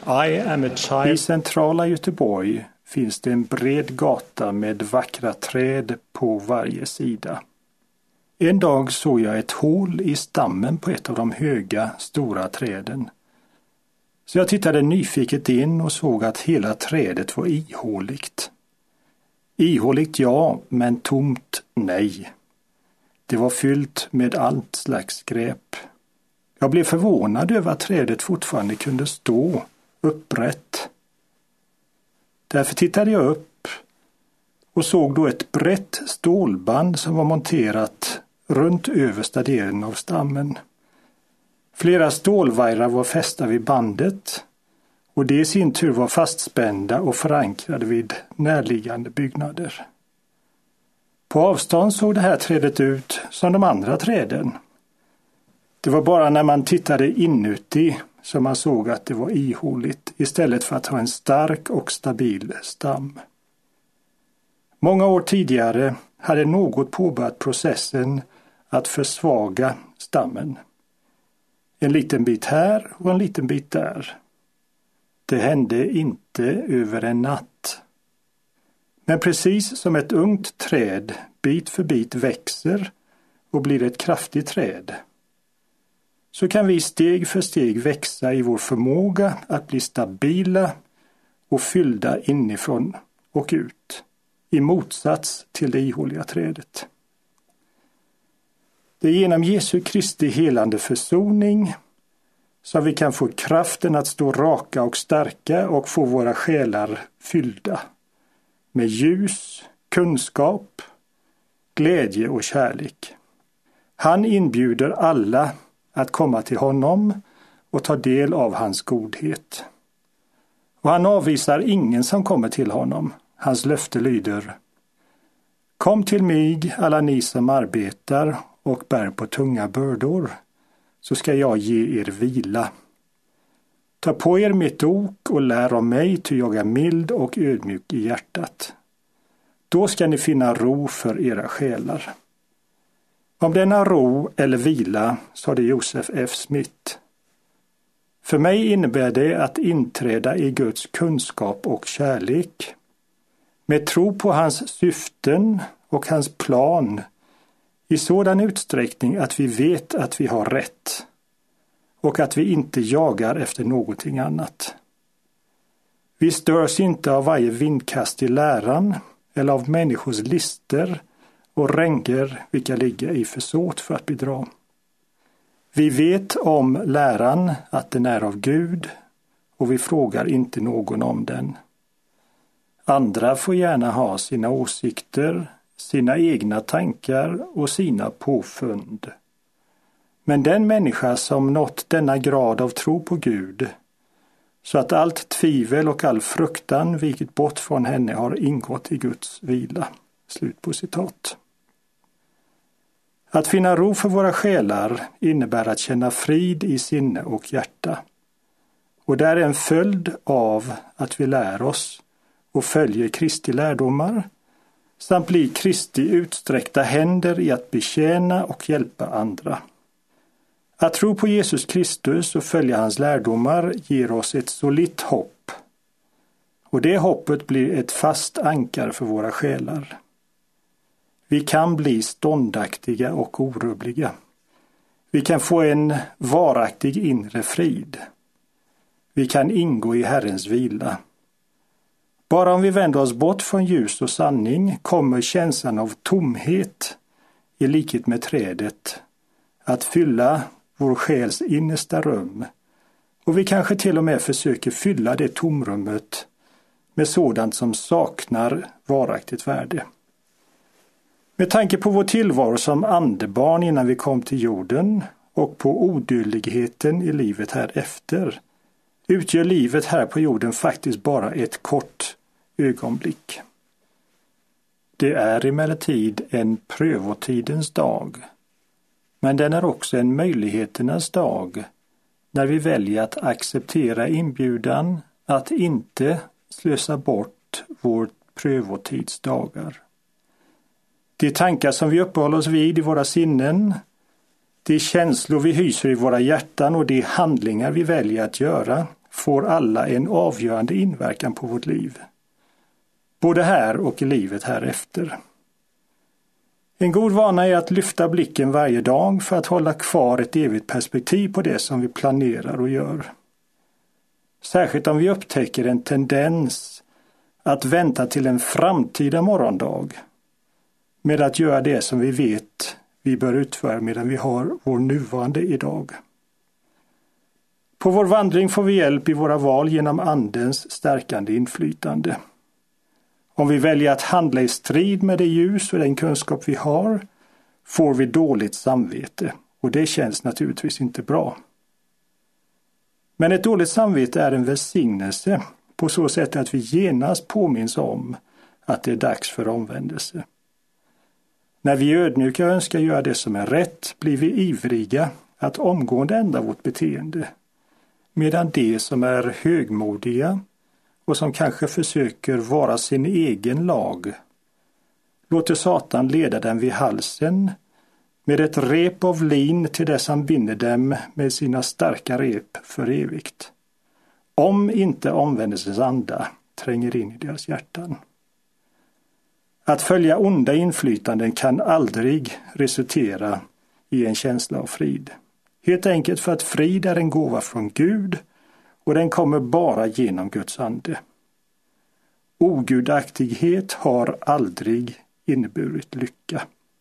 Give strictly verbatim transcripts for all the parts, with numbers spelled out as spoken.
I am a child. I centrala Göteborg finns det en bred gata med vackra träd på varje sida. En dag såg jag ett hål i stammen på ett av de höga, stora träden. Så jag tittade nyfiket in och såg att hela trädet var ihåligt. Ihåligt ja, men tomt nej. Det var fyllt med allt slags skräp. Jag blev förvånad över att trädet fortfarande kunde stå upprätt. Därför tittade jag upp och såg då ett brett stålband som var monterat runt översta delen av stammen. Flera stålvajrar var fästa vid bandet och det i sin tur var fastspända och förankrade vid närliggande byggnader. På avstånd såg det här trädet ut som de andra träden. Det var bara när man tittade inuti som man såg att det var ihåligt istället för att ha en stark och stabil stam. Många år tidigare hade något påbörjat processen att försvaga stammen. En liten bit här och en liten bit där. Det hände inte över en natt. Men precis som ett ungt träd bit för bit växer och blir ett kraftigt träd, så kan vi steg för steg växa i vår förmåga att bli stabila och fyllda inifrån och ut, i motsats till det ihåliga trädet. Det är genom Jesu Kristi helande försoning som vi kan få kraften att stå raka och starka och få våra själar fyllda med ljus, kunskap, glädje och kärlek. Han inbjuder alla att komma till honom och ta del av hans godhet. Och han avvisar ingen som kommer till honom. Hans löfte lyder: Kom till mig, alla ni som arbetar och bär på tunga bördor, så ska jag ge er vila. Ta på er mitt ok och lär av mig, ty jag är mild och ödmjuk i hjärtat. Då ska ni finna ro för era själar. Om denna ro eller vila sa det Joseph F. Smith: För mig innebär det att inträda i Guds kunskap och kärlek, med tro på hans syften och hans plan, i sådan utsträckning att vi vet att vi har rätt och att vi inte jagar efter någonting annat. Vi störs inte av varje vindkast i läran eller av människors lister och ränker vilka ligger i försåt för att bedra. Vi vet om läran att den är av Gud och vi frågar inte någon om den. Andra får gärna ha sina åsikter, sina egna tankar och sina påfund. Men den människa som nått denna grad av tro på Gud, så att allt tvivel och all fruktan vikit bort från henne, har ingått i Guds vila. Slut på citat. Att finna ro för våra själar innebär att känna frid i sinne och hjärta. Och det är en följd av att vi lär oss och följer Kristi lärdomar samt blir Kristi utsträckta händer i att betjäna och hjälpa andra. Att tro på Jesus Kristus och följa hans lärdomar ger oss ett solitt hopp. Och det hoppet blir ett fast ankar för våra själar. Vi kan bli ståndaktiga och orubbliga. Vi kan få en varaktig inre frid. Vi kan ingå i Herrens vila. Bara om vi vänder oss bort från ljus och sanning kommer känslan av tomhet, i likhet med trädet, att fylla vår själs innersta rum. Och vi kanske till och med försöker fylla det tomrummet med sådant som saknar varaktigt värde. Med tanke på vår tillvaro som andebarn innan vi kom till jorden och på odödligheten i livet här efter, utgör livet här på jorden faktiskt bara ett kort ögonblick. Det är emellertid en prövotidens dag, men den är också en möjligheternas dag när vi väljer att acceptera inbjudan att inte slösa bort vår prövotidsdagar. De tankar som vi uppehåller oss vid i våra sinnen, de känslor vi hyser i våra hjärtan och de handlingar vi väljer att göra får alla en avgörande inverkan på vårt liv. Både här och i livet härefter. En god vana är att lyfta blicken varje dag för att hålla kvar ett evigt perspektiv på det som vi planerar och gör. Särskilt om vi upptäcker en tendens att vänta till en framtida morgondag med att göra det som vi vet vi bör utföra medan vi har vår nuvarande idag. På vår vandring får vi hjälp i våra val genom andens stärkande inflytande. Om vi väljer att handla i strid med det ljus och den kunskap vi har, får vi dåligt samvete, och det känns naturligtvis inte bra. Men ett dåligt samvete är en välsignelse på så sätt att vi genast påminns om att det är dags för omvändelse. När vi ödmjuka önskar göra det som är rätt blir vi ivriga att omgående ändra vårt beteende, medan de som är högmodiga och som kanske försöker vara sin egen lag låter Satan leda dem vid halsen med ett rep av lin till dess han binder dem med sina starka rep för evigt. Om inte omvändelsens anda tränger in i deras hjärtan. Att följa onda inflytanden kan aldrig resultera i en känsla av frid. Helt enkelt för att frid är en gåva från Gud och den kommer bara genom Guds ande. Ogudaktighet har aldrig inneburit lycka.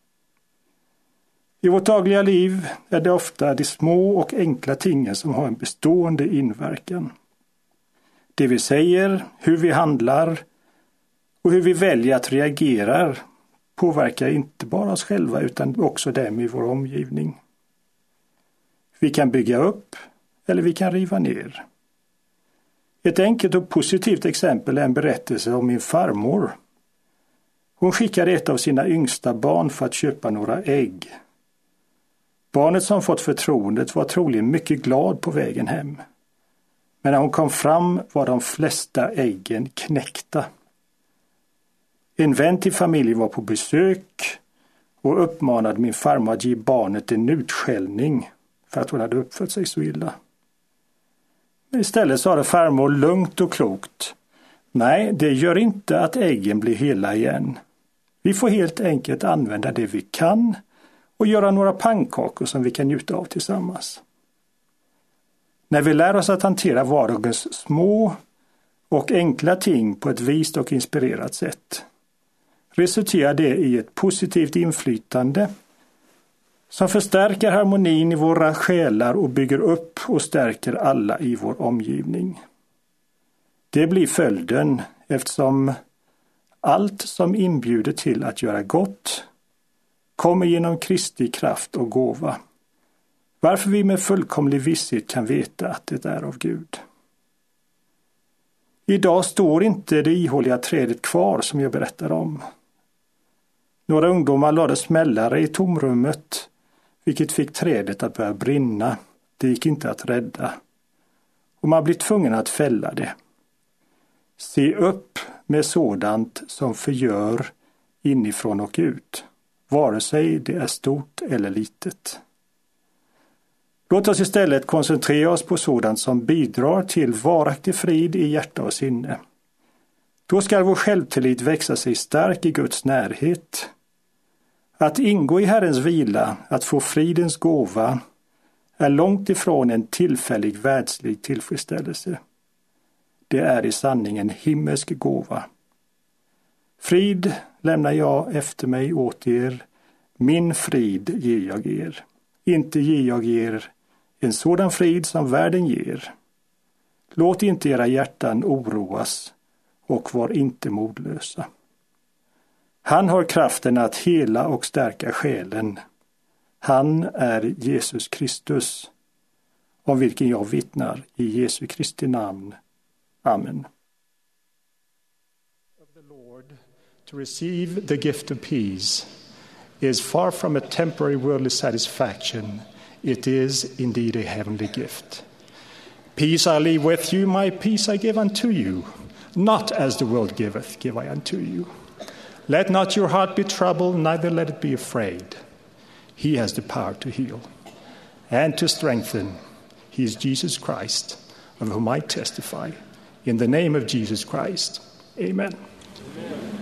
I vårt dagliga liv är det ofta de små och enkla tingen som har en bestående inverkan. Det vi säger, hur vi handlar och hur vi väljer att reagera påverkar inte bara oss själva utan också dem i vår omgivning. Vi kan bygga upp eller vi kan riva ner. Ett enkelt och positivt exempel är en berättelse om min farmor. Hon skickade ett av sina yngsta barn för att köpa några ägg. Barnet som fått förtroendet var troligen mycket glad på vägen hem. Men när hon kom fram var de flesta äggen knäckta. En vän till familjen var på besök och uppmanade min farmor att ge barnet en utskällning för att hon hade uppfört sig så illa. Men istället sa farmor lugnt och klokt: nej, det gör inte att äggen blir hela igen. Vi får helt enkelt använda det vi kan och göra några pannkakor som vi kan njuta av tillsammans. När vi lär oss att hantera vardagens små och enkla ting på ett vist och inspirerat sätt, resulterar det i ett positivt inflytande som förstärker harmonin i våra själar och bygger upp och stärker alla i vår omgivning. Det blir följden eftersom allt som inbjuder till att göra gott kommer genom Kristi kraft och gåva, varför vi med fullkomlig visshet kan veta att det är av Gud. Idag står inte det ihåliga trädet kvar som jag berättar om. Några ungdomar lade smällare i tomrummet, vilket fick trädet att börja brinna. Det gick inte att rädda. Och man blir tvungen att fälla det. Se upp med sådant som förgör inifrån och ut, vare sig det är stort eller litet. Låt oss istället koncentrera oss på sådant som bidrar till varaktig frid i hjärta och sinne. Då ska vår självtillit växa sig stark i Guds närhet. Att ingå i Herrens vila, att få fridens gåva, är långt ifrån en tillfällig världslig tillfredsställelse. Det är i sanning en himmelsk gåva. Frid lämnar jag efter mig åt er, min frid ger jag er. Inte ger jag er en sådan frid som världen ger. Låt inte era hjärtan oroas och var inte modlösa. Han har kraften att hela och stärka själen. Han är Jesus Kristus, om vilken jag vittnar i Jesu Kristi namn. Amen. Of the Lord to receive the gift of peace is far from a temporary worldly satisfaction. It is indeed a heavenly gift. Peace I leave with you, my peace I give unto you. Not as the world giveth, give I unto you. Let not your heart be troubled, neither let it be afraid. He has the power to heal and to strengthen. He is Jesus Christ, of whom I testify. In the name of Jesus Christ. Amen. Amen.